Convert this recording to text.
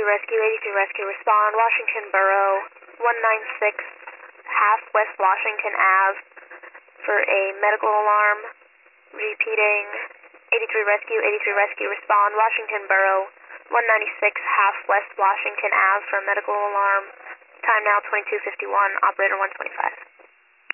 Rescue, 83 Rescue, respond. Washington Borough, 196 half West Washington Ave for a medical alarm. Repeating, 83 Rescue, respond. Washington Borough, 196 half West Washington Ave for a medical alarm. Time now 22:51, operator 125.